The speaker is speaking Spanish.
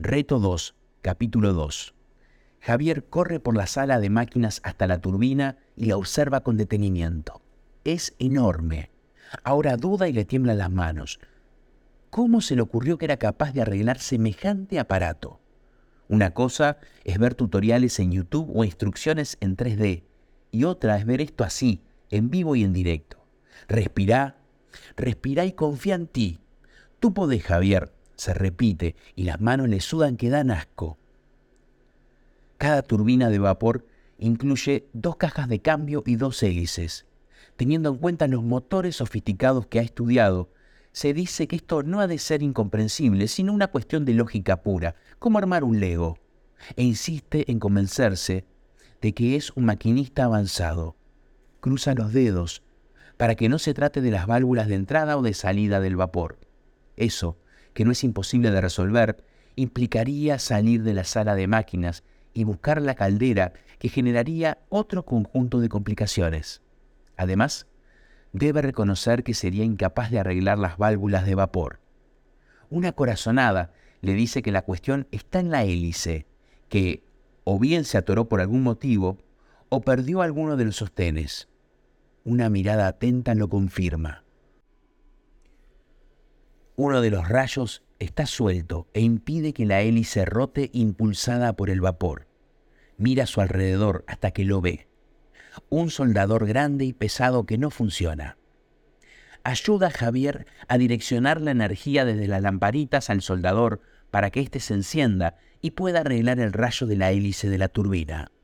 Reto 2, capítulo 2. Javier corre por la sala de máquinas hasta la turbina y la observa con detenimiento. Es enorme. Ahora duda y le tiemblan las manos. ¿Cómo se le ocurrió que era capaz de arreglar semejante aparato? Una cosa es ver tutoriales en YouTube o instrucciones en 3D, y otra es ver esto así, en vivo y en directo. Respirá y confía en ti. Tú podés, Javier, se repite, y las manos le sudan que dan asco. Cada turbina de vapor incluye 2 cajas de cambio y 2 hélices. Teniendo en cuenta los motores sofisticados que ha estudiado, se dice que esto no ha de ser incomprensible, sino una cuestión de lógica pura, como armar un Lego. E insiste en convencerse de que es un maquinista avanzado. Cruza los dedos para que no se trate de las válvulas de entrada o de salida del vapor. Eso, que no es imposible de resolver, implicaría salir de la sala de máquinas y buscar la caldera, que generaría otro conjunto de complicaciones. Además, debe reconocer que sería incapaz de arreglar las válvulas de vapor. Una corazonada le dice que la cuestión está en la hélice, que o bien se atoró por algún motivo o perdió alguno de los sostenes. Una mirada atenta lo confirma. Uno de los rayos está suelto e impide que la hélice rote impulsada por el vapor. Mira a su alrededor hasta que lo ve. Un soldador grande y pesado que no funciona. Ayuda a Javier a direccionar la energía desde las lamparitas al soldador para que éste se encienda y pueda arreglar el rayo de la hélice de la turbina.